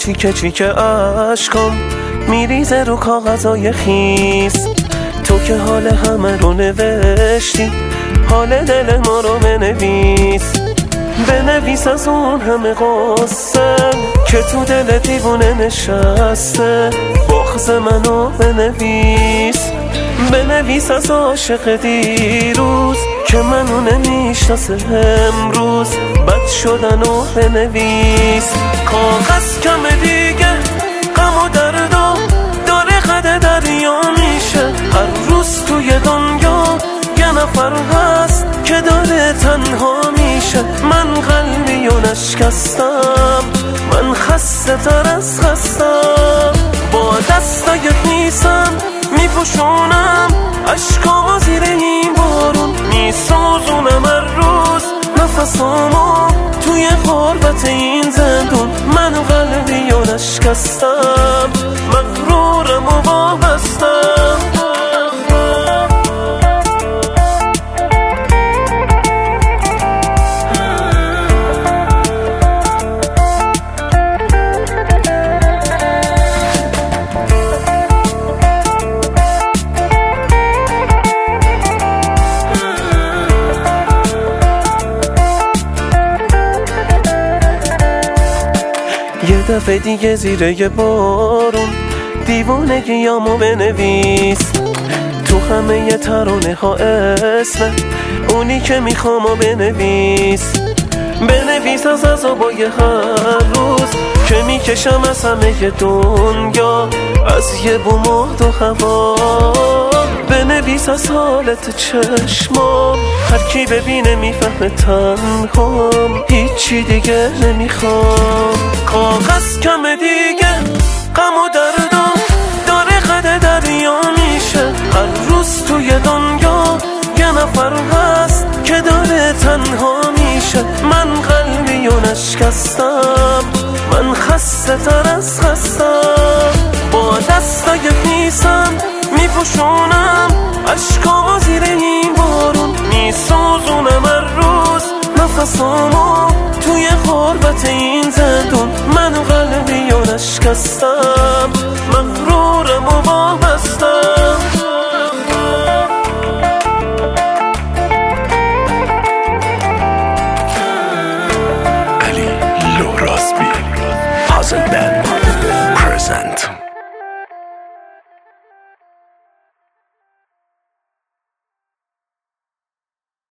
تیکه تیکه عشقام میریزه رو کاغذای خیس. تو که حال همه رو نوشتی، حال دل ما رو بنویس از اون همه قصه که تو دل دیوونه نشسته. بغض منو بنویس از عاشق دیروز که منو نمیشناسه امروز. بد شدنو بنویس. کاغذ کم دیگه غم و دردو داره قد دریا میشه. هر روز توی دنیا یه نفر هست که داره تنها میشه. من قلبی و نشکستم، من خسته تر از خستم. با دستای خیسم میپوشونم عشقامو زیر این بارون. میسوزونم هر روز نفسامو توی غربت این زندون. من قلبی و نشکستم، مغرورم و وابستم. یه دفعه دیگه زیر یه بارون دیوونگیامو بنویس. تو همه ی ترانه ها اسم اونی که میخوامو بنویس از عذابای هر روز که میکشم از همه ی دنیا، از یه بوم و دو هوا. بنویس از حالت چشمام، هر کی ببینه میفهمه تنهام. هیچی دیگه نمیخوام. کاغذ کم دیگه غم و دردم داره قد دریا میشه. هر روز توی دنیا یه نفر هست که داره تنها میشه. من قلبی و نشکستم، من خسته تر از خستم. با دستای خیسم میپوشونم عشقامو زیر این بارون. میسوزونم هر روز نفسامو توی غربت این زندون. من قلبی و نشکستم،